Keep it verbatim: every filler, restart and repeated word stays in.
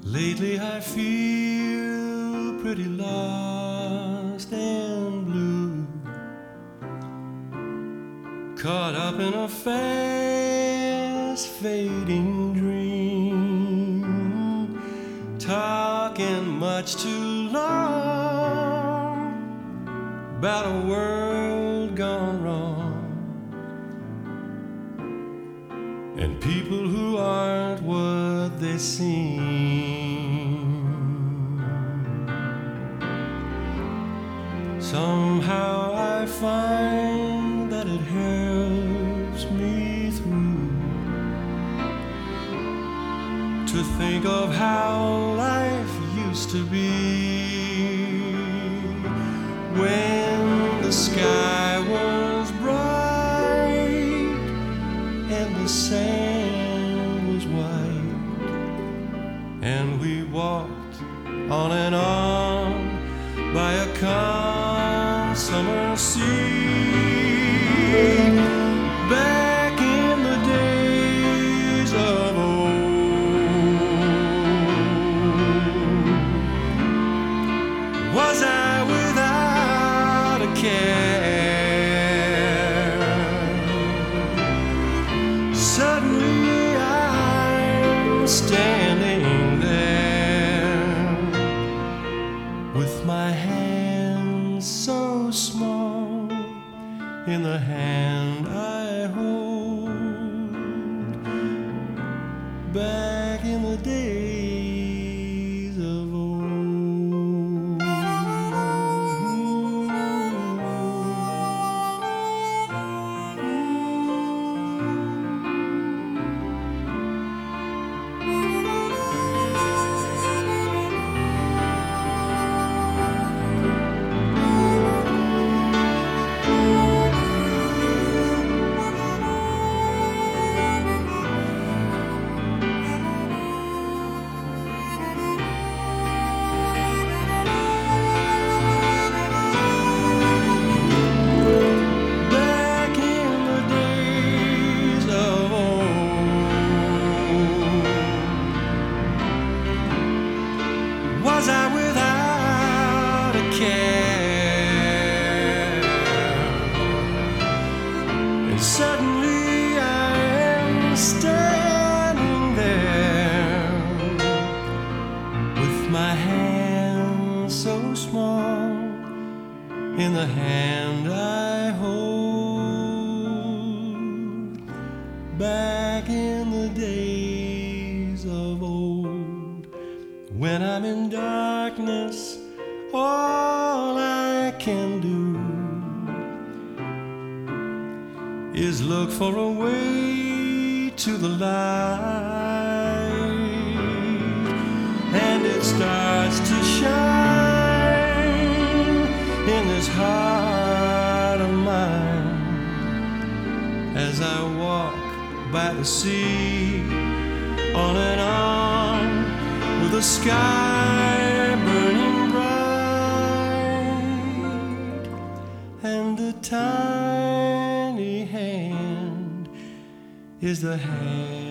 Lately I feel pretty lost and blue, caught up in a fast fading dream, talking much too long about a world gone wrong and people who aren't what they seem. Somehow I find that it helps me through to think of how life used to be, when the sky was bright and the sand was white, and we walked on and on by a calm summer sea, back in the days of old. Was I without a care? Suddenly I'm standing there with my hands so small in the hand I hold, back in the days of old. Was I without a care? And suddenly I am standing there with my hand so small in the hand I hold, back in the days of old. When I'm in darkness, all I can do is look for a way to the light, and it starts to shine in this heart of mine as I walk by the sea, on and on, with the sky burning bright, and the tiny hand is the hand